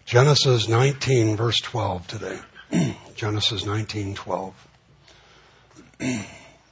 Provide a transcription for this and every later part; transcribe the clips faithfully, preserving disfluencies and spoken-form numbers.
Genesis nineteen, verse twelve today. Genesis nineteen, twelve. I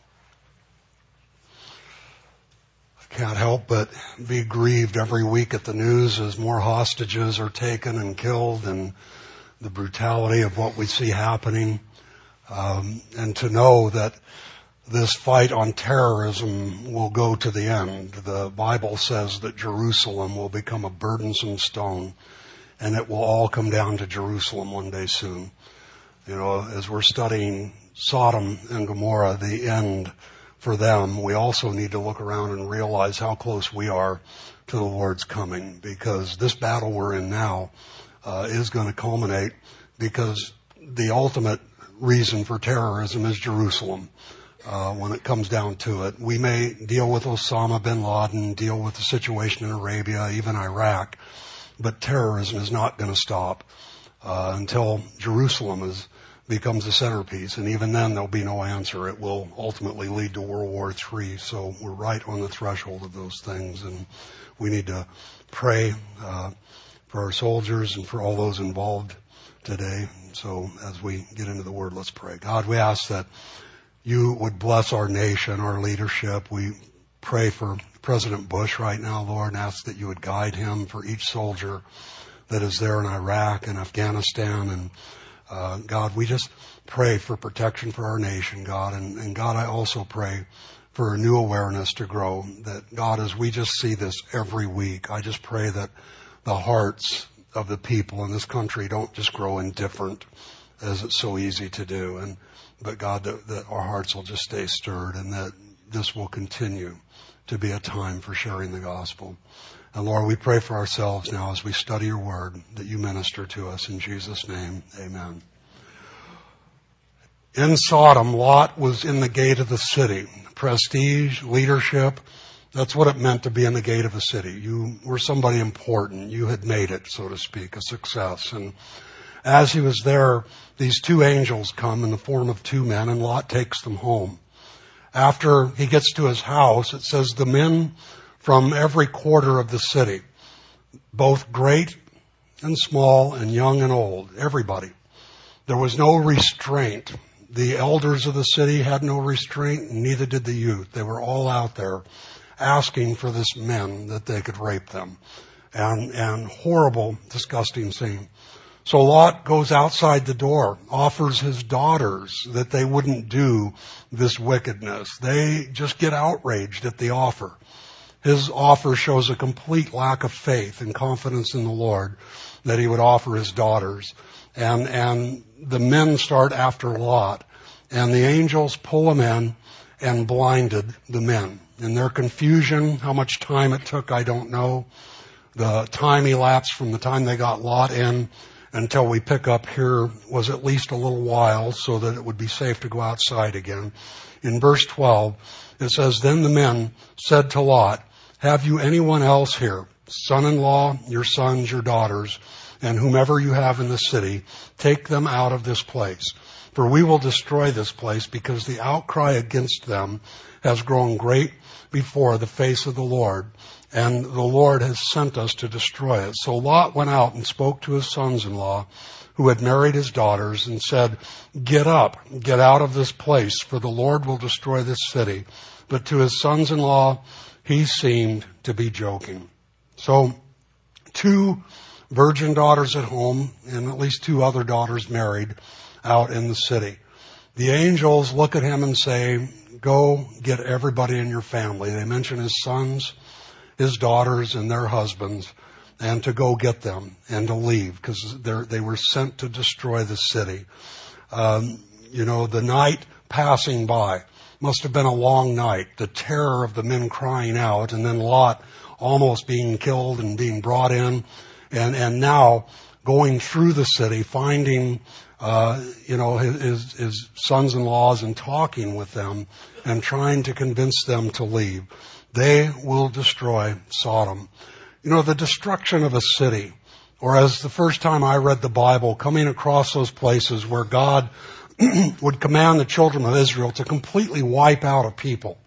can't help but be grieved every week at the news as more hostages are taken and killed, and the brutality of what we see happening. Um, and to know that this fight on terrorism will go to the end. The Bible says that Jerusalem will become a burdensome stone, and it will all come down to Jerusalem one day soon. You know, as we're studying Sodom and Gomorrah, the end for them, we also need to look around and realize how close we are to the Lord's coming, because this battle we're in now uh, is going to culminate, because the ultimate reason for terrorism is Jerusalem. Uh, when it comes down to it, we may deal with Osama bin Laden, deal with the situation in Arabia, even Iraq, but terrorism is not going to stop uh, until Jerusalem is becomes the centerpiece, and even then there'll be no answer. It will ultimately lead to World War Three. So we're right on the threshold of those things, and we need to pray uh, for our soldiers and for all those involved today. So as we get into the Word, let's pray. God, we ask that you would bless our nation, our leadership. We pray for President Bush right now, Lord, and ask that you would guide him, for each soldier that is there in Iraq and Afghanistan. And uh, God, we just pray for protection for our nation, God. And, and God, I also pray for a new awareness to grow. That, God, as we just see this every week, I just pray that the hearts of the people in this country don't just grow indifferent, as it's so easy to do. And but God, that, that our hearts will just stay stirred, and that this will continue to be a time for sharing the gospel. And Lord, we pray for ourselves now as we study your word, that you minister to us. In Jesus' name, amen. In Sodom, Lot was in the gate of the city. Prestige, leadership, that's what it meant to be in the gate of a city. You were somebody important. You had made it, so to speak, a success. And as he was there, these two angels come in the form of two men, and Lot takes them home. After he gets to his house, it says the men from every quarter of the city, both great and small and young and old, everybody. There was no restraint. The elders of the city had no restraint, and neither did the youth. They were all out there asking for this men that they could rape them. And, and horrible, disgusting scene. So Lot goes outside the door, offers his daughters that they wouldn't do this wickedness. They just get outraged at the offer. His offer shows a complete lack of faith and confidence in the Lord that he would offer his daughters. And, and the men start after Lot. And the angels pull him in and blinded the men. In their confusion, how much time it took, I don't know. The time elapsed from the time they got Lot in until we pick up here was at least a little while, so that it would be safe to go outside again. In verse twelve, it says, Then the men said to Lot, Have you anyone else here, son-in-law, your sons, your daughters, and whomever you have in the city? Take them out of this place, for we will destroy this place, because the outcry against them has grown great before the face of the Lord, and the Lord has sent us to destroy it. So Lot went out and spoke to his sons-in-law, who had married his daughters, and said, Get up, get out of this place, for the Lord will destroy this city. But to his sons-in-law, he seemed to be joking. So, two virgin daughters at home, and at least two other daughters married out in the city. The angels look at him and say, Go get everybody in your family. They mention his sons, his daughters, and their husbands, and to go get them and to leave, because they were sent to destroy the city. Um, you know, the night passing by must have been a long night. The terror of the men crying out, and then Lot almost being killed and being brought in, and, and now going through the city, finding Uh, you know, his, his sons-in-laws and talking with them and trying to convince them to leave. They will destroy Sodom. You know, the destruction of a city, or as the first time I read the Bible, coming across those places where God would command the children of Israel to completely wipe out a people.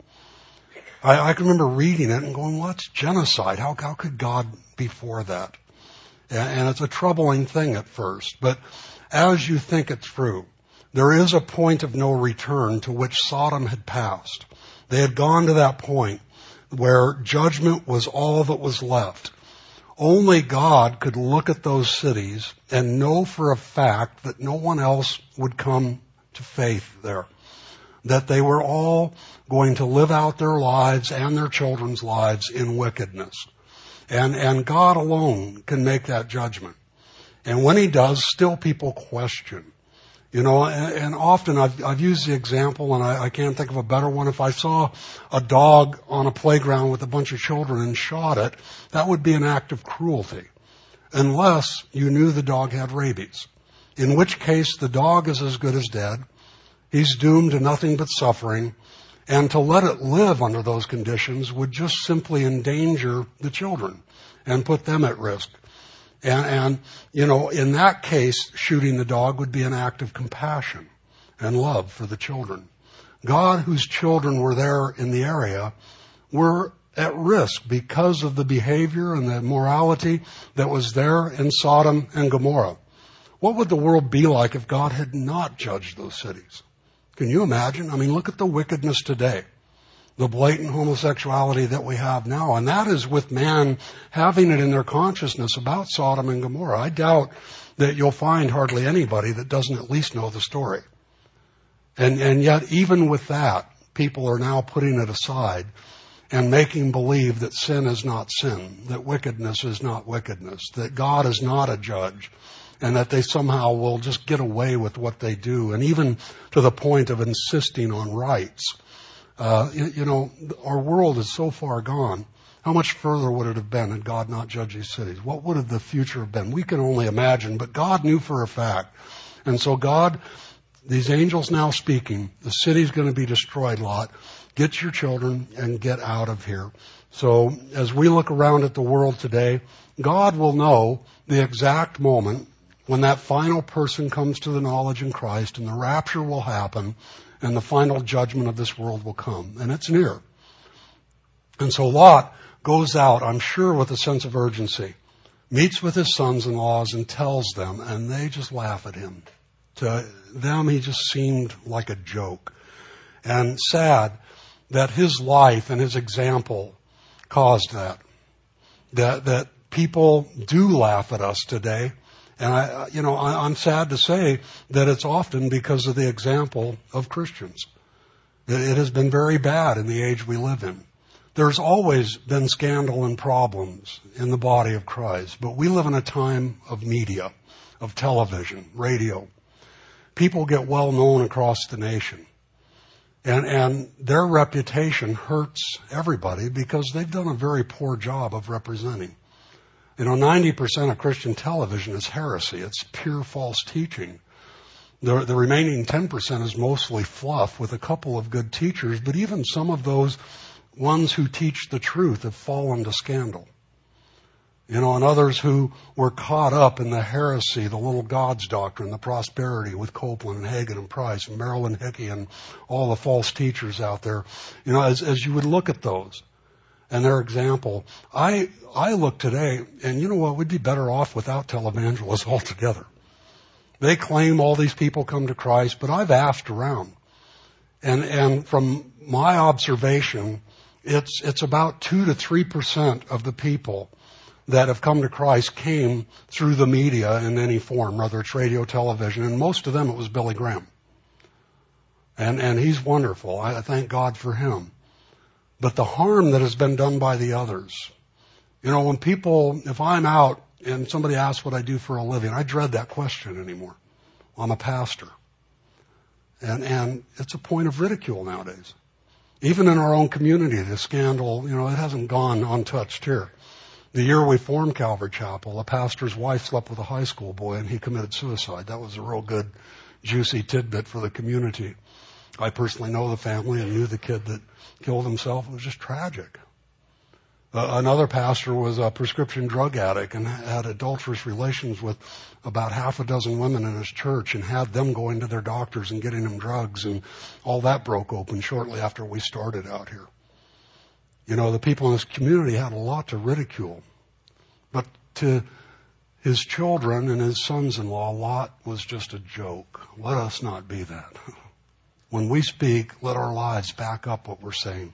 I, I can remember reading it and going, well, that's genocide. How, how could God be for that? And it's a troubling thing at first. But as you think it through, there is a point of no return to which Sodom had passed. They had gone to that point where judgment was all that was left. Only God could look at those cities and know for a fact that no one else would come to faith there. That they were all going to live out their lives and their children's lives in wickedness. And, and God alone can make that judgment. And when he does, still people question. You know, and, and often I've, I've used the example, and I, I can't think of a better one. If I saw a dog on a playground with a bunch of children and shot it, that would be an act of cruelty. Unless you knew the dog had rabies. In which case, the dog is as good as dead. He's doomed to nothing but suffering. And to let it live under those conditions would just simply endanger the children and put them at risk. And, and, you know, in that case, shooting the dog would be an act of compassion and love for the children. God, whose children were there in the area, were at risk because of the behavior and the morality that was there in Sodom and Gomorrah. What would the world be like if God had not judged those cities? Can you imagine? I mean, look at the wickedness today. The blatant homosexuality that we have now. And that is with man having it in their consciousness about Sodom and Gomorrah. I doubt that you'll find hardly anybody that doesn't at least know the story. And, and yet, even with that, people are now putting it aside and making believe that sin is not sin, that wickedness is not wickedness, that God is not a judge, and that they somehow will just get away with what they do, and even to the point of insisting on rights. Uh, you, you know, our world is so far gone. How much further would it have been had God not judged these cities? What would have the future have been? We can only imagine, but God knew for a fact. And so God, these angels now speaking, the city's going to be destroyed, Lot. Get your children and get out of here. So as we look around at the world today, God will know the exact moment when that final person comes to the knowledge in Christ and the rapture will happen and the final judgment of this world will come. And it's near. And so Lot goes out, I'm sure, with a sense of urgency, meets with his sons-in-laws and tells them, and they just laugh at him. To them, he just seemed like a joke. And sad that his life and his example caused that. That, that people do laugh at us today. And I, you know, I, I'm sad to say that it's often because of the example of Christians. It has been very bad in the age we live in. There's always been scandal and problems in the body of Christ, but we live in a time of media, of television, radio. People get well known across the nation. And, and their reputation hurts everybody because they've done a very poor job of representing. You know, ninety percent of Christian television is heresy. It's pure false teaching. The, the remaining ten percent is mostly fluff with a couple of good teachers, but even some of those ones who teach the truth have fallen to scandal. You know, and others who were caught up in the heresy, the little gods doctrine, the prosperity with Copeland and Hagen and Price and Marilyn Hickey and all the false teachers out there. You know, as, as you would look at those and their example, I I look today, and you know what, we'd be better off without televangelists altogether. They claim all these people come to Christ, but I've asked around. And and from my observation, it's it's about two to three percent of the people that have come to Christ came through the media in any form, whether it's radio, television, and most of them it was Billy Graham. And and he's wonderful. I thank God for him. But the harm that has been done by the others. You know, when people, if I'm out and somebody asks what I do for a living, I dread that question anymore. Well, I'm a pastor. And and it's a point of ridicule nowadays. Even in our own community, the scandal, you know, it hasn't gone untouched here. The year we formed Calvary Chapel, a pastor's wife slept with a high school boy and he committed suicide. That was a real good, juicy tidbit for the community. I personally know the family and knew the kid that killed himself. It was just tragic. Uh, another pastor was a prescription drug addict and had adulterous relations with about half a dozen women in his church and had them going to their doctors and getting them drugs, and all that broke open shortly after we started out here. You know, the people in this community had a lot to ridicule. But to his children and his sons-in-law, Lot was just a joke. Let us not be that. When we speak, let our lives back up what we're saying.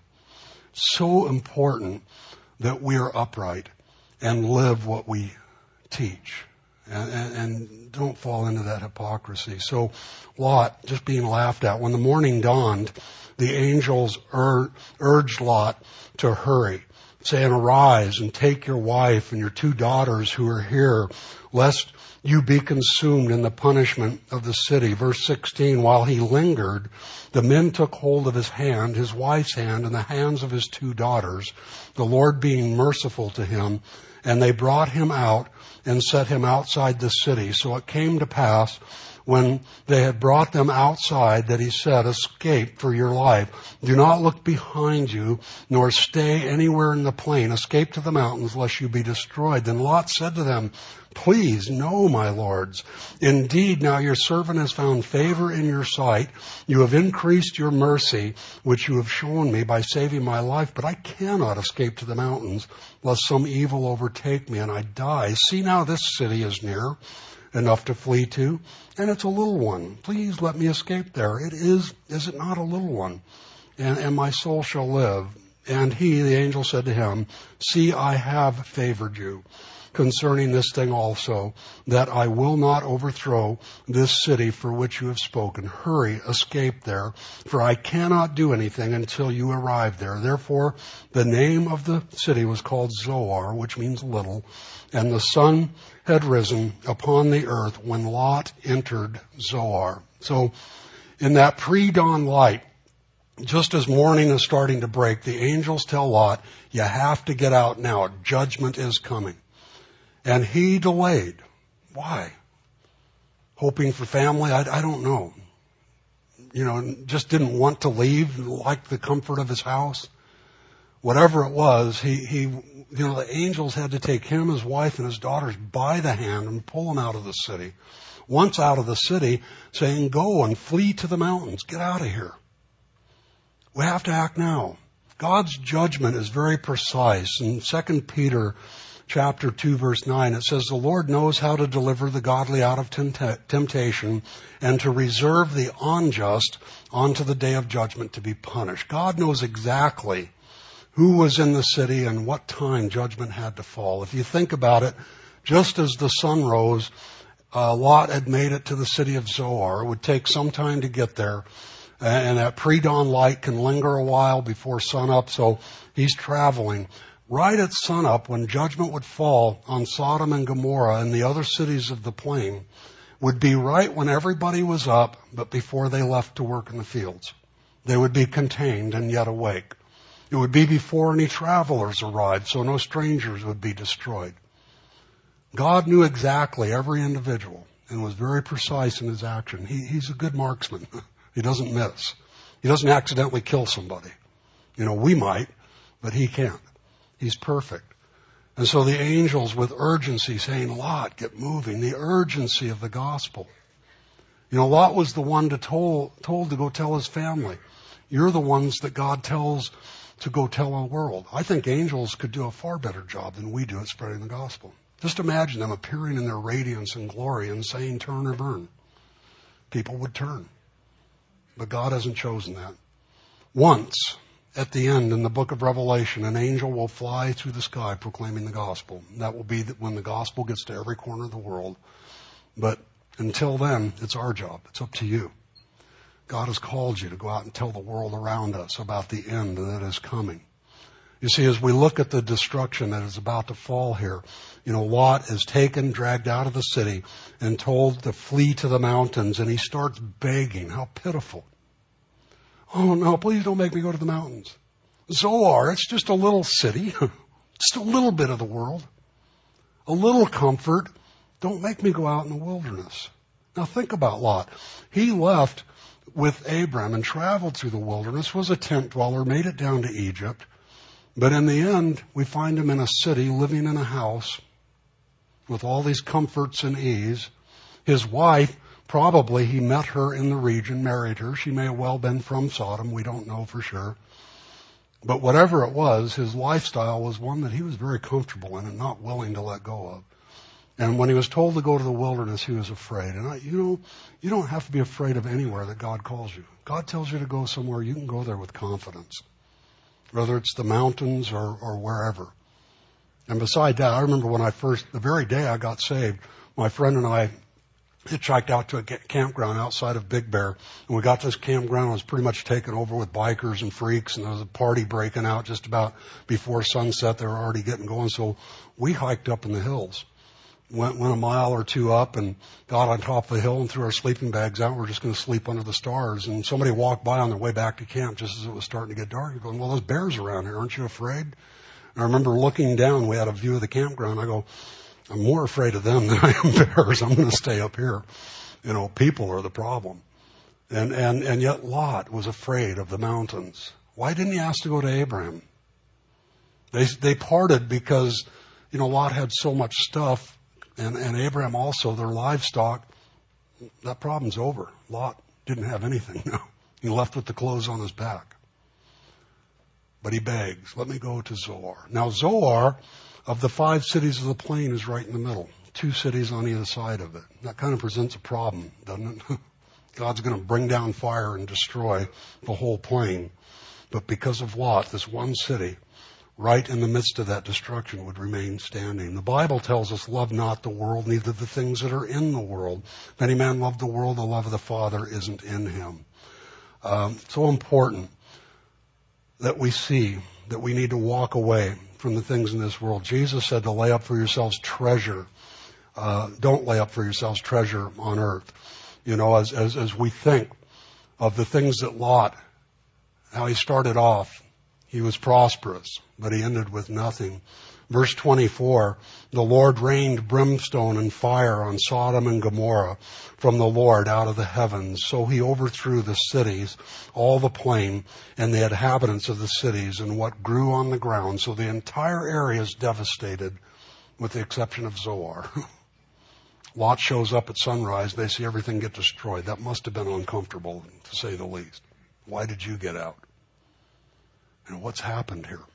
So important that we are upright and live what we teach. And, and, and don't fall into that hypocrisy. So Lot, just being laughed at. When the morning dawned, the angels ur- urged Lot to hurry, saying, "Arise and take your wife and your two daughters who are here, lest you be consumed in the punishment of the city." Verse sixteen, while he lingered, the men took hold of his hand, his wife's hand, and the hands of his two daughters, the Lord being merciful to him, and they brought him out and set him outside the city. So it came to pass, when they had brought them outside, that he said, "Escape for your life. Do not look behind you, nor stay anywhere in the plain. Escape to the mountains, lest you be destroyed." Then Lot said to them, "Please, no, my lords. Indeed, now your servant has found favor in your sight. You have increased your mercy, which you have shown me by saving my life. But I cannot escape to the mountains, lest some evil overtake me and I die. See, now this city is near enough to flee to, and it's a little one. Please let me escape there. It is, is it not a little one? And, and my soul shall live." And he, the angel, said to him, "See, I have favored you concerning this thing also, that I will not overthrow this city for which you have spoken. Hurry, escape there, for I cannot do anything until you arrive there." Therefore, the name of the city was called Zoar, which means little, and the sun had risen upon the earth when Lot entered Zoar. So, in that pre-dawn light, just as morning is starting to break, the angels tell Lot, "You have to get out now. Judgment is coming." And he delayed. Why? Hoping for family? I, I don't know. You know, just didn't want to leave, liked the comfort of his house. Whatever it was, he, he, you know, the angels had to take him, his wife, and his daughters by the hand and pull them out of the city. Once out of the city, saying, "Go and flee to the mountains. Get out of here." We have to act now. God's judgment is very precise. In Second Peter chapter two, verse nine, it says, "The Lord knows how to deliver the godly out of temptation and to reserve the unjust unto the day of judgment to be punished." God knows exactly who was in the city and what time judgment had to fall. If you think about it, just as the sun rose, uh, Lot had made it to the city of Zoar. It would take some time to get there. And that pre-dawn light can linger a while before sunup, so he's traveling. Right at sunup, when judgment would fall on Sodom and Gomorrah and the other cities of the plain, would be right when everybody was up, but before they left to work in the fields. They would be contained and yet awake. It would be before any travelers arrived, so no strangers would be destroyed. God knew exactly every individual and was very precise in his action. He, he's a good marksman. He doesn't miss. He doesn't accidentally kill somebody. You know, we might, but he can't. He's perfect. And so the angels with urgency saying, "Lot, get moving." The urgency of the gospel. You know, Lot was the one to told, told to go tell his family. You're the ones that God tells to go tell the world. I think angels could do a far better job than we do at spreading the gospel. Just imagine them appearing in their radiance and glory and saying, "Turn or burn." People would turn. But God hasn't chosen that. Once, at the end in the book of Revelation, an angel will fly through the sky proclaiming the gospel. That will be when the gospel gets to every corner of the world. But until then, it's our job. It's up to you. God has called you to go out and tell the world around us about the end that is coming. You see, as we look at the destruction that is about to fall here, you know, Lot is taken, dragged out of the city, and told to flee to the mountains, and he starts begging. How pitiful. "Oh no, please don't make me go to the mountains. Zoar, it's just a little city, just a little bit of the world, a little comfort. Don't make me go out in the wilderness." Now think about Lot. He left with Abram and traveled through the wilderness, was a tent dweller, made it down to Egypt. But in the end, we find him in a city, living in a house with all these comforts and ease. His wife, probably he met her in the region, married her. She may have well been from Sodom. We don't know for sure. But whatever it was, his lifestyle was one that he was very comfortable in and not willing to let go of. And when he was told to go to the wilderness, he was afraid. And I, you know, you don't have to be afraid of anywhere that God calls you. God tells you to go somewhere, you can go there with confidence. Whether it's the mountains or, or wherever. And beside that, I remember when I first, the very day I got saved, my friend and I hitchhiked out to a campground outside of Big Bear. And we got to this campground. It was pretty much taken over with bikers and freaks. And there was a party breaking out just about before sunset. They were already getting going. So we hiked up in the hills. Went, went a mile or two up and got on top of the hill and threw our sleeping bags out. We we're just going to sleep under the stars. And somebody walked by on their way back to camp just as it was starting to get dark. You're going, well, there's bears around here. Aren't you afraid? And I remember looking down. We had a view of the campground. I go, I'm more afraid of them than I am bears. I'm going to stay up here. You know, people are the problem. And, and, and yet Lot was afraid of the mountains. Why didn't he ask to go to Abraham? They, they parted because, you know, Lot had so much stuff. And, and Abraham also, their livestock, that problem's over. Lot didn't have anything now. He left with the clothes on his back. But he begs, let me go to Zoar. Now Zoar, of the five cities of the plain, is right in the middle. Two cities on either side of it. That kind of presents a problem, doesn't it? God's going to bring down fire and destroy the whole plain. But because of Lot, this one city, right in the midst of that destruction, would remain standing. The Bible tells us, love not the world, neither the things that are in the world. If any man love the world, the love of the Father isn't in him. Um, so important that we see that we need to walk away from the things in this world. Jesus said to lay up for yourselves treasure. Uh, don't lay up for yourselves treasure on earth. You know, as, as, as we think of the things that Lot, how he started off, he was prosperous, but he ended with nothing. Verse twenty-four, the Lord rained brimstone and fire on Sodom and Gomorrah from the Lord out of the heavens. So he overthrew the cities, all the plain, and the inhabitants of the cities, and what grew on the ground. So the entire area is devastated, with the exception of Zoar. Lot shows up at sunrise. They see everything get destroyed. That must have been uncomfortable, to say the least. Why did you get out? And what's happened here?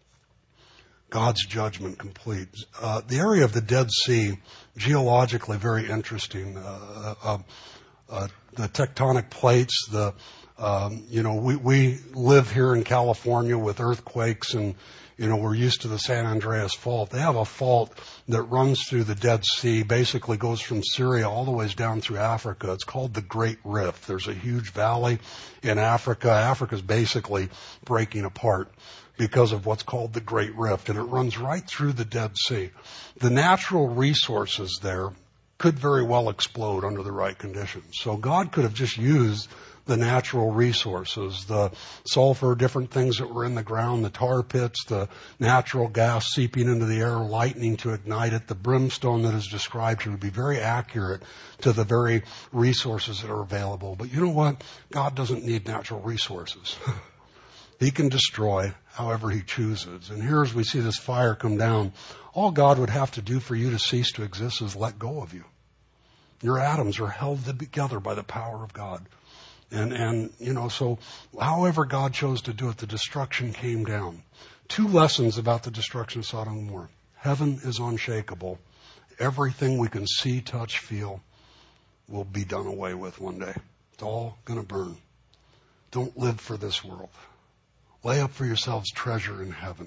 God's judgment complete. Uh, the area of the Dead Sea, geologically very interesting. Uh, uh, uh, the tectonic plates, the, um, you know, we, we live here in California with earthquakes and, you know, we're used to the San Andreas Fault. They have a fault that runs through the Dead Sea, basically goes from Syria all the way down through Africa. It's called the Great Rift. There's a huge valley in Africa. Africa's basically breaking apart because of what's called the Great Rift, and it runs right through the Dead Sea. The natural resources there could very well explode under the right conditions. So God could have just used the natural resources, the sulfur, different things that were in the ground, the tar pits, the natural gas seeping into the air, lightning to ignite it. The brimstone that is described here would be very accurate to the very resources that are available. But you know what? God doesn't need natural resources. He can destroy however he chooses. And here as we see this fire come down, all God would have to do for you to cease to exist is let go of you. Your atoms are held together by the power of God. And, and, you know, so however God chose to do it, the destruction came down. Two lessons about the destruction of Sodom and Gomorrah. Heaven is unshakable. Everything we can see, touch, feel will be done away with one day. It's all going to burn. Don't live for this world. Lay up for yourselves treasure in heaven.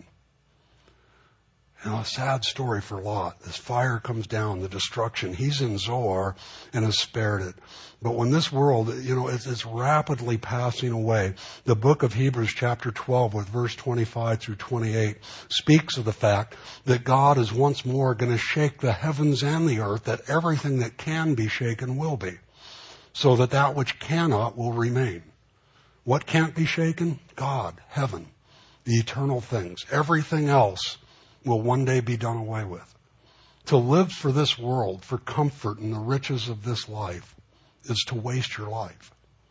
You know, a sad story for Lot. This fire comes down, the destruction. He's in Zoar and has spared it. But when this world, you know, it's, it's rapidly passing away, the book of Hebrews chapter twelve with verse twenty-five through twenty-eight speaks of the fact that God is once more going to shake the heavens and the earth, that everything that can be shaken will be, so that that which cannot will remain. What can't be shaken? God, heaven, the eternal things. Everything else will one day be done away with. To live for this world, for comfort and the riches of this life, is to waste your life.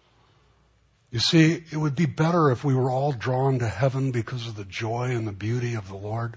You see, it would be better if we were all drawn to heaven because of the joy and the beauty of the Lord.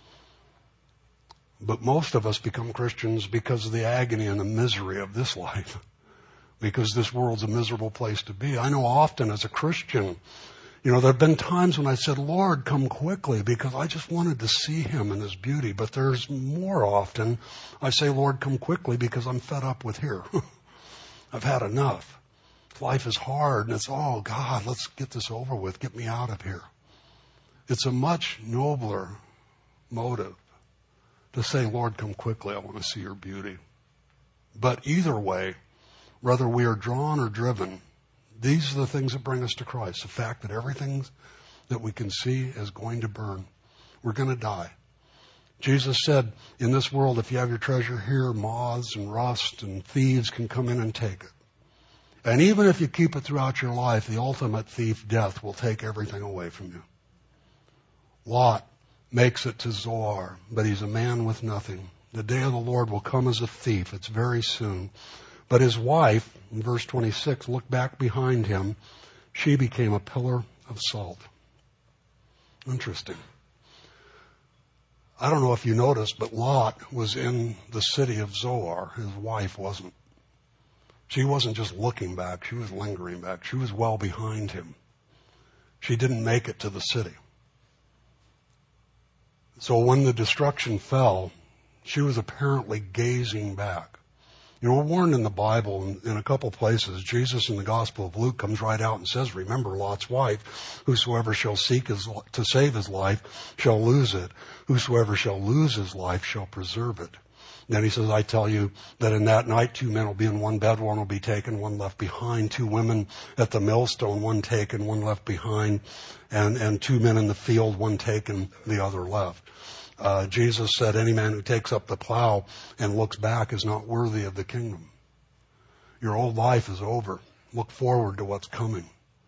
But most of us become Christians because of the agony and the misery of this life. Because this world's a miserable place to be. I know often as a Christian, You know, there have been times when I said, Lord, come quickly, because I just wanted to see him in his beauty. But there's more often I say, Lord, come quickly, because I'm fed up with here. I've had enough. Life is hard, and it's, oh, God, let's get this over with. Get me out of here. It's a much nobler motive to say, Lord, come quickly. I want to see your beauty. But either way, whether we are drawn or driven, these are the things that bring us to Christ. The fact that everything that we can see is going to burn. We're going to die. Jesus said, in this world, if you have your treasure here, moths and rust and thieves can come in and take it. And even if you keep it throughout your life, the ultimate thief, death, will take everything away from you. Lot makes it to Zoar, but he's a man with nothing. The day of the Lord will come as a thief. It's very soon. But his wife, in verse twenty-six, looked back behind him. She became a pillar of salt. Interesting. I don't know if you noticed, but Lot was in the city of Zoar. His wife wasn't. She wasn't just looking back. She was lingering back. She was well behind him. She didn't make it to the city. So when the destruction fell, she was apparently gazing back. You know, we're warned in the Bible in, in a couple places. Jesus in the Gospel of Luke comes right out and says, remember Lot's wife, whosoever shall seek his, to save his life shall lose it. Whosoever shall lose his life shall preserve it. Then he says, I tell you that in that night two men will be in one bed, one will be taken, one left behind. Two women at the millstone, one taken, one left behind. And, and two men in the field, one taken, the other left. Uh, Jesus said, any man who takes up the plow and looks back is not worthy of the kingdom. Your old life is over. Look forward to what's coming.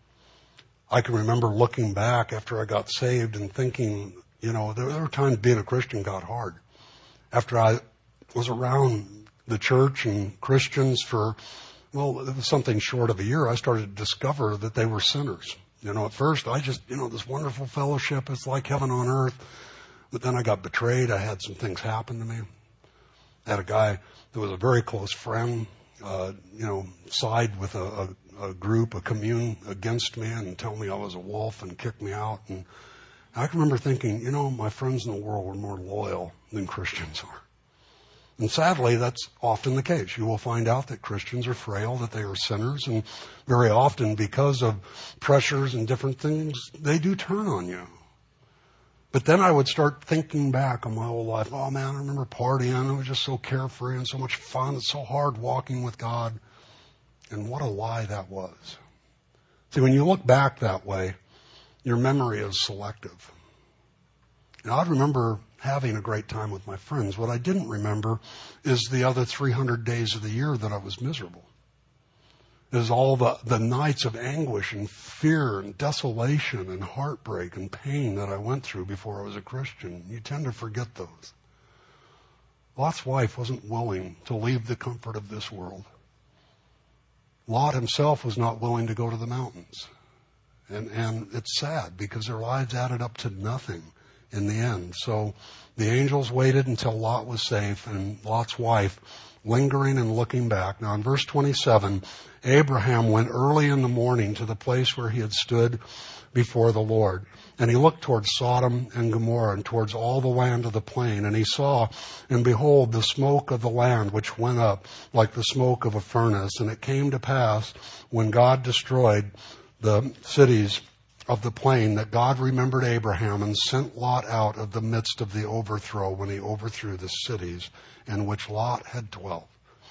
I can remember looking back after I got saved and thinking, you know, there, there were times being a Christian got hard. After I was around the church and Christians for, well, it was something short of a year, I started to discover that they were sinners. You know, at first I just, you know, this wonderful fellowship, it's like heaven on earth. But then I got betrayed. I had some things happen to me. I had a guy that was a very close friend, uh, you know, side with a, a, a group, a commune against me and tell me I was a wolf and kick me out. And I can remember thinking, you know, my friends in the world were more loyal than Christians are. And sadly, that's often the case. You will find out that Christians are frail, that they are sinners, and very often because of pressures and different things, they do turn on you. But then I would start thinking back on my whole life. Oh, man, I remember partying. It was just so carefree and so much fun. It's so hard walking with God. And what a lie that was. See, when you look back that way, your memory is selective. Now, I remember having a great time with my friends. What I didn't remember is the other three hundred days of the year that I was miserable. Is all the, the nights of anguish and fear and desolation and heartbreak and pain that I went through before I was a Christian. You tend to forget those. Lot's wife wasn't willing to leave the comfort of this world. Lot himself was not willing to go to the mountains. And, and it's sad because their lives added up to nothing in the end. So the angels waited until Lot was safe, and Lot's wife lingering and looking back. Now in verse twenty-seven, Abraham went early in the morning to the place where he had stood before the Lord. And he looked towards Sodom and Gomorrah and towards all the land of the plain. And he saw, and behold, the smoke of the land which went up like the smoke of a furnace. And it came to pass, when God destroyed the cities of the plain, that God remembered Abraham and sent Lot out of the midst of the overthrow when he overthrew the cities in which Lot had dwelt.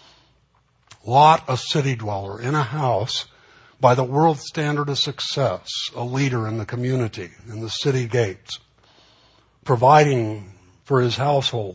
Lot, a city dweller in a house by the world standard of success, a leader in the community, in the city gates, providing for his household.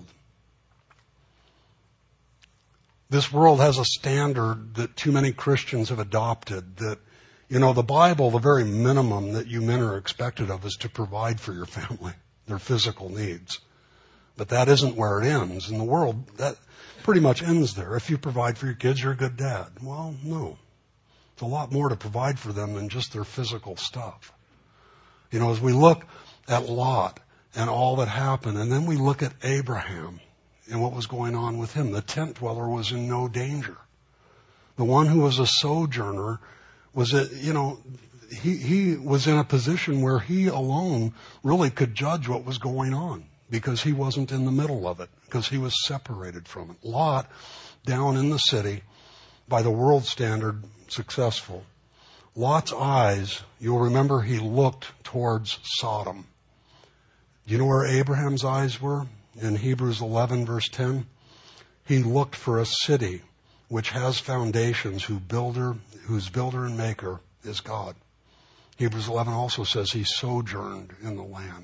This world has a standard that too many Christians have adopted, that, you know, the Bible, the very minimum that you men are expected of is to provide for your family, their physical needs. But that isn't where it ends. In the world, that pretty much ends there. If you provide for your kids, you're a good dad. Well, no. It's a lot more to provide for them than just their physical stuff. You know, as we look at Lot and all that happened, and then we look at Abraham and what was going on with him, the tent dweller was in no danger. The one who was a sojourner was, a, you know, he, he was in a position where he alone really could judge what was going on because he wasn't in the middle of it, because he was separated from it. Lot, down in the city, by the world standard, successful. Lot's eyes, you'll remember he looked towards Sodom. Do you know where Abraham's eyes were? In Hebrews eleven, verse ten. He looked for a city which has foundations, whose builder, whose builder and maker is God. Hebrews eleven also says he sojourned in the land.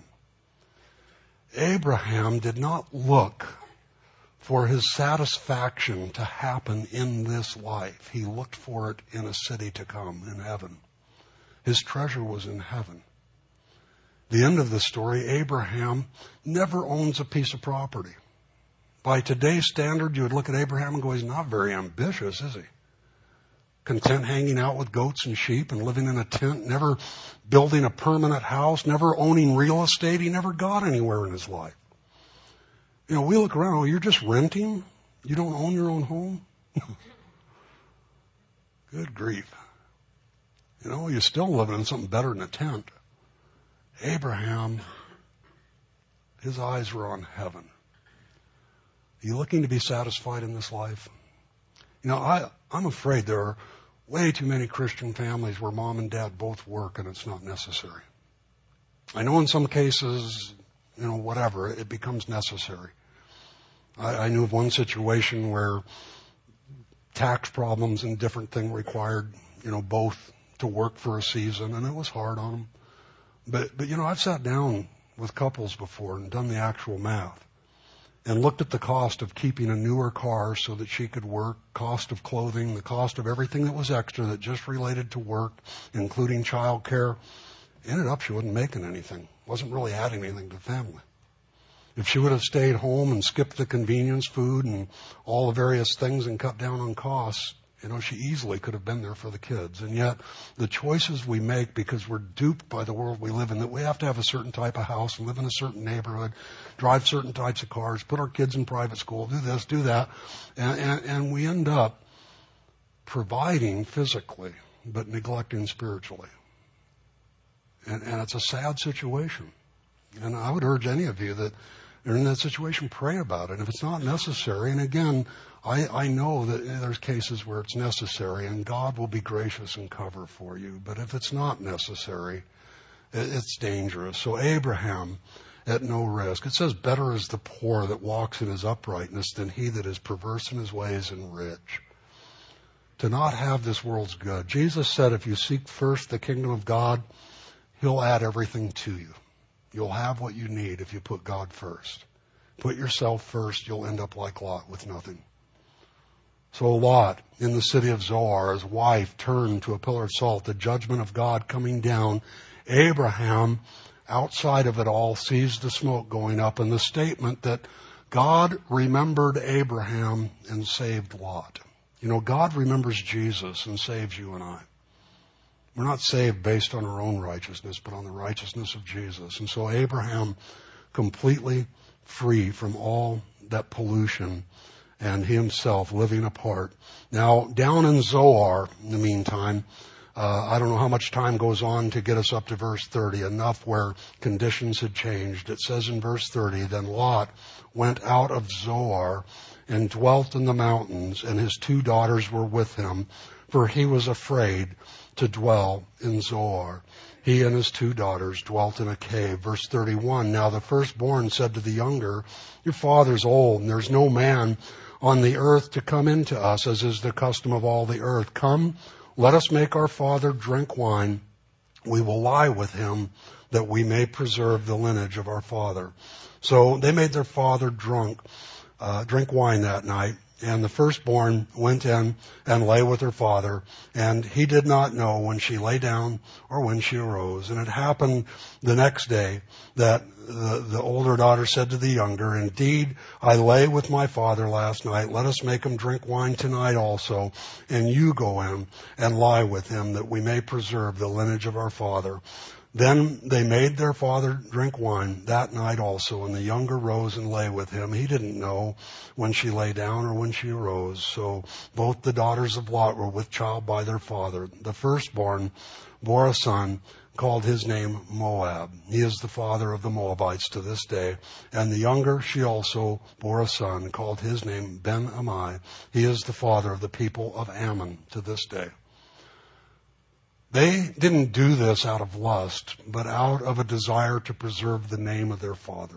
Abraham did not look for his satisfaction to happen in this life. He looked for it in a city to come, in heaven. His treasure was in heaven. The end of the story, Abraham never owns a piece of property. By today's standard, you would look at Abraham and go, he's not very ambitious, is he? Content hanging out with goats and sheep and living in a tent, never building a permanent house, never owning real estate. He never got anywhere in his life. You know, we look around, well, you're just renting? You don't own your own home? Good grief. You know, you're still living in something better than a tent. Abraham, his eyes were on heaven. Are you looking to be satisfied in this life? You know, I, I'm afraid there are way too many Christian families where mom and dad both work and it's not necessary. I know in some cases, you know, whatever, it becomes necessary. I, I knew of one situation where tax problems and different things required, you know, both to work for a season, and it was hard on them. But, but you know, I've sat down with couples before and done the actual math and looked at the cost of keeping a newer car so that she could work, cost of clothing, the cost of everything that was extra that just related to work, including child care. Ended up she wasn't making anything, wasn't really adding anything to the family. If she would have stayed home and skipped the convenience food and all the various things and cut down on costs, you know, she easily could have been there for the kids. And yet, the choices we make because we're duped by the world we live in, that we have to have a certain type of house and live in a certain neighborhood, drive certain types of cars, put our kids in private school, do this, do that, and, and, and we end up providing physically, but neglecting spiritually. And, and it's a sad situation. And I would urge any of you that are in that situation, pray about it. If it's not necessary, and again, I, I know that there's cases where it's necessary, and God will be gracious and cover for you. But if it's not necessary, it, it's dangerous. So Abraham, at no risk. It says, better is the poor that walks in his uprightness than he that is perverse in his ways and rich. To not have this world's good. Jesus said, if you seek first the kingdom of God, he'll add everything to you. You'll have what you need if you put God first. Put yourself first, you'll end up like Lot with nothing. So Lot, in the city of Zoar, his wife turned to a pillar of salt, the judgment of God coming down. Abraham, outside of it all, sees the smoke going up and the statement that God remembered Abraham and saved Lot. You know, God remembers Jesus and saves you and I. We're not saved based on our own righteousness, but on the righteousness of Jesus. And so Abraham, completely free from all that pollution, and he himself living apart. Now, down in Zoar, in the meantime, uh, I don't know how much time goes on to get us up to verse thirty, enough where conditions had changed. It says in verse thirty, then Lot went out of Zoar and dwelt in the mountains, and his two daughters were with him, for he was afraid to dwell in Zoar. He and his two daughters dwelt in a cave. Verse thirty-one, now the firstborn said to the younger, your father's old, and there's no man on the earth to come into us, as is the custom of all the earth. Come, let us make our father drink wine. We will lie with him, that we may preserve the lineage of our father. So they made their father drunk, uh, drink wine that night. And the firstborn went in and lay with her father, and he did not know when she lay down or when she arose. And it happened the next day that the, the older daughter said to the younger, indeed, I lay with my father last night. Let us make him drink wine tonight also, and you go in and lie with him, that we may preserve the lineage of our father. Then they made their father drink wine that night also, and the younger rose and lay with him. He didn't know when she lay down or when she arose. So both the daughters of Lot were with child by their father. The firstborn bore a son, called his name Moab. He is the father of the Moabites to this day. And the younger, she also bore a son, called his name Ben-Ammi. He is the father of the people of Ammon to this day. They didn't do this out of lust, but out of a desire to preserve the name of their father.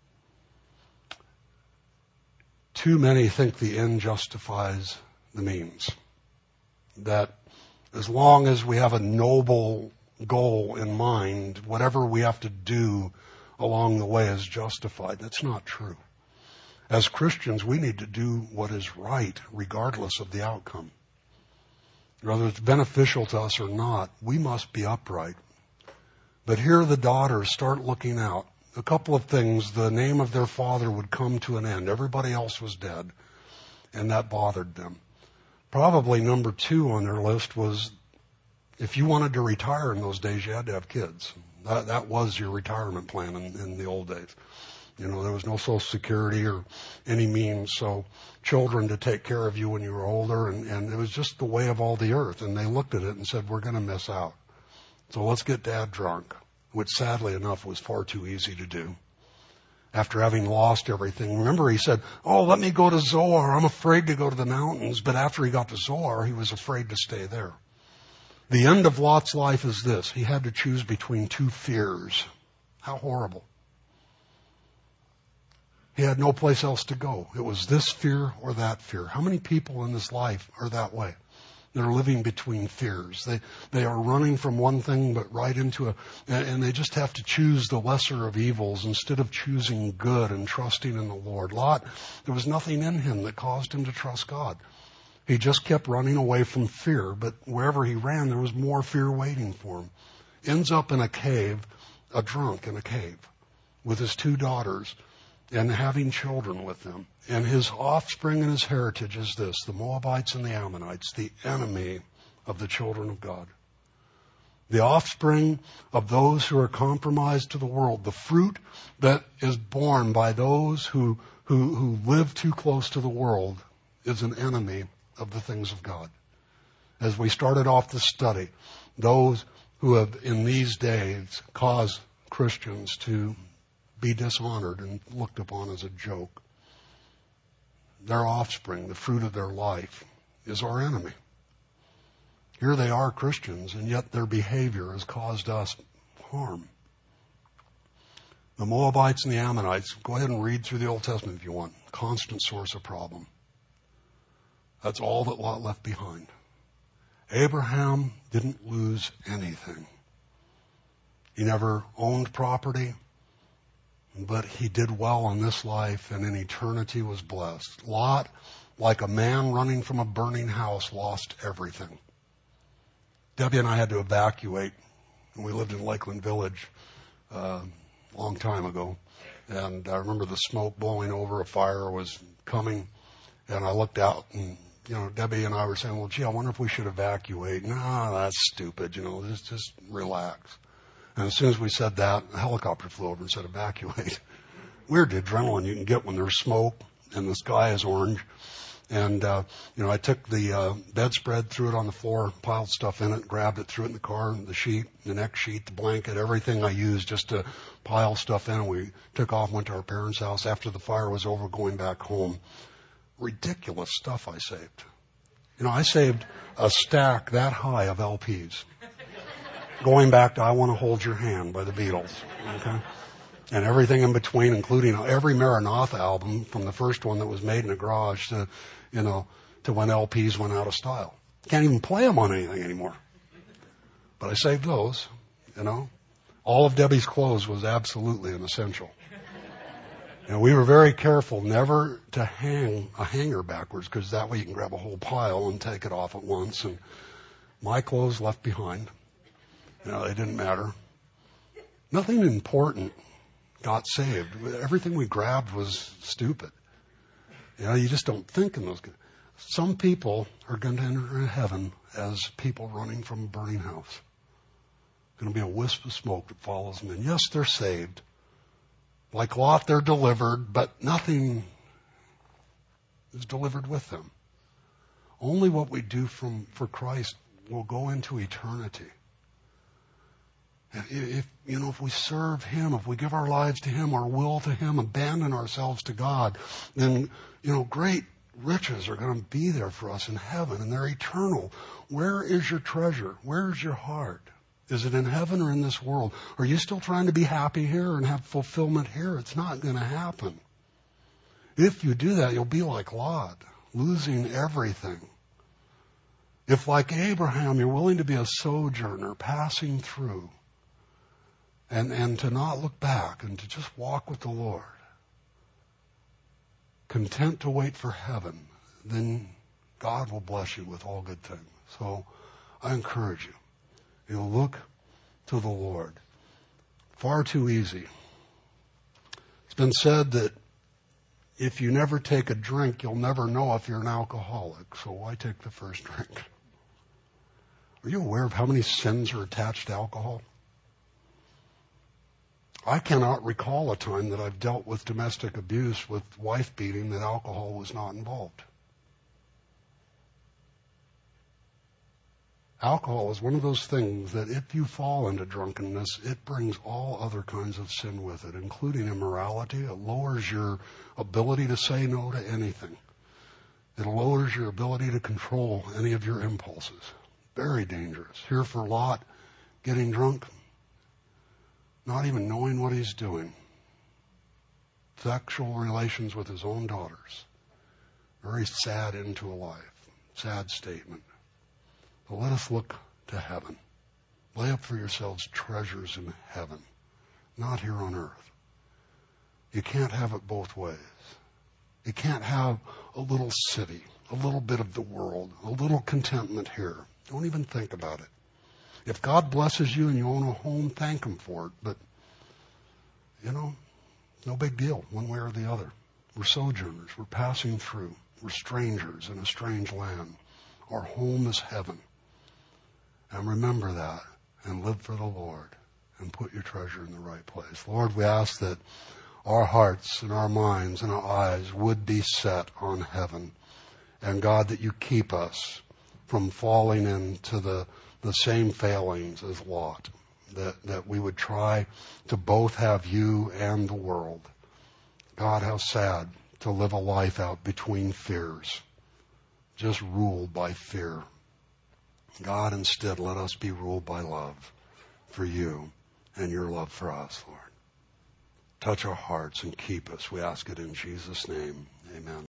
Too many think the end justifies the means. That as long as we have a noble goal in mind, whatever we have to do along the way is justified. That's not true. As Christians, we need to do what is right, regardless of the outcome. Whether it's beneficial to us or not, we must be upright. But here the daughters start looking out. A couple of things. The name of their father would come to an end. Everybody else was dead, and that bothered them. Probably number two on their list was, if you wanted to retire in those days, you had to have kids. That, that was your retirement plan in, in the old days. You know, there was no Social Security or any means, so children to take care of you when you were older, and, and it was just the way of all the earth. And they looked at it and said, we're going to miss out. So let's get Dad drunk, which sadly enough was far too easy to do. After having lost everything. Remember, he said, oh, let me go to Zoar. I'm afraid to go to the mountains. But after he got to Zoar, he was afraid to stay there. The end of Lot's life is this. He had to choose between two fears. How horrible. He had no place else to go. It was this fear or that fear. How many people in this life are that way? They're living between fears. They they are running from one thing but right into a, and they just have to choose the lesser of evils instead of choosing good and trusting in the Lord. Lot, there was nothing in him that caused him to trust God. He just kept running away from fear, but wherever he ran, there was more fear waiting for him. Ends up in a cave, a drunk in a cave, with his two daughters, and having children with them. And his offspring and his heritage is this, the Moabites and the Ammonites, the enemy of the children of God. The offspring of those who are compromised to the world, the fruit that is born by those who, who, who live too close to the world is an enemy of the things of God. As we started off this study, those who have in these days caused Christians to be dishonored and looked upon as a joke. Their offspring, the fruit of their life, is our enemy. Here they are Christians, and yet their behavior has caused us harm. The Moabites and the Ammonites, go ahead and read through the Old Testament if you want. Constant source of problem. That's all that Lot left behind. Abraham didn't lose anything. He never owned property. But he did well in this life and in eternity was blessed. Lot, like a man running from a burning house, lost everything. Debbie and I had to evacuate. And we lived in Lakeland Village uh, a long time ago. And I remember the smoke blowing over, a fire was coming. And I looked out and, you know, Debbie and I were saying, well, gee, I wonder if we should evacuate. No, that's stupid, you know, just, just relax. And as soon as we said that, a helicopter flew over and said, evacuate. Weird adrenaline you can get when there's smoke and the sky is orange. And, uh, you know, I took the uh, bedspread, threw it on the floor, piled stuff in it, grabbed it, threw it in the car, the sheet, the neck sheet, the blanket, everything I used just to pile stuff in. We took off, went to our parents' house. After the fire was over, going back home. Ridiculous stuff I saved. You know, I saved a stack that high of L Ps. Going back to I Want to Hold Your Hand by the Beatles, okay? And everything in between, including every Maranatha album from the first one that was made in a garage to, you know, to when L Ps went out of style. Can't even play them on anything anymore. But I saved those, you know. All of Debbie's clothes was absolutely an essential. And we were very careful never to hang a hanger backwards because that way you can grab a whole pile and take it off at once. And my clothes left behind. You know, they didn't matter. Nothing important got saved. Everything we grabbed was stupid. You know, you just don't think in those. Some people are going to enter heaven as people running from a burning house. going to be a wisp of smoke that follows them in. Yes, they're saved. Like Lot, they're delivered, but nothing is delivered with them. Only what we do from for Christ will go into eternity. And if, you know, if we serve Him, if we give our lives to Him, our will to Him, abandon ourselves to God, then, you know, great riches are going to be there for us in heaven, and they're eternal. Where is your treasure? Where is your heart? Is it in heaven or in this world? Are you still trying to be happy here and have fulfillment here? It's not going to happen. If you do that, you'll be like Lot, losing everything. If, like Abraham, you're willing to be a sojourner, passing through, and, and to not look back and to just walk with the Lord, content to wait for heaven, then God will bless you with all good things. So I encourage you, you know, look to the Lord. Far too easy. It's been said that if you never take a drink, you'll never know if you're an alcoholic. So why take the first drink? Are you aware of how many sins are attached to alcohol? I cannot recall a time that I've dealt with domestic abuse with wife beating that alcohol was not involved. Alcohol is one of those things that if you fall into drunkenness, it brings all other kinds of sin with it, including immorality. It lowers your ability to say no to anything. It lowers your ability to control any of your impulses. Very dangerous. Here for Lot, getting drunk, not even knowing what he's doing. Sexual relations with his own daughters. Very sad end to a life. Sad statement. But let us look to heaven. Lay up for yourselves treasures in heaven, not here on earth. You can't have it both ways. You can't have a little city, a little bit of the world, a little contentment here. Don't even think about it. If God blesses you and you own a home, thank Him for it. But, you know, no big deal, one way or the other. We're sojourners. We're passing through. We're strangers in a strange land. Our home is heaven. And remember that and live for the Lord and put your treasure in the right place. Lord, we ask that our hearts and our minds and our eyes would be set on heaven. And God, that you keep us from falling into the, the same failings as Lot. That, that we would try to both have you and the world. God, how sad to live a life out between fears, just ruled by fear. God, instead, let us be ruled by love for you and your love for us, Lord. Touch our hearts and keep us. We ask it in Jesus' name. Amen.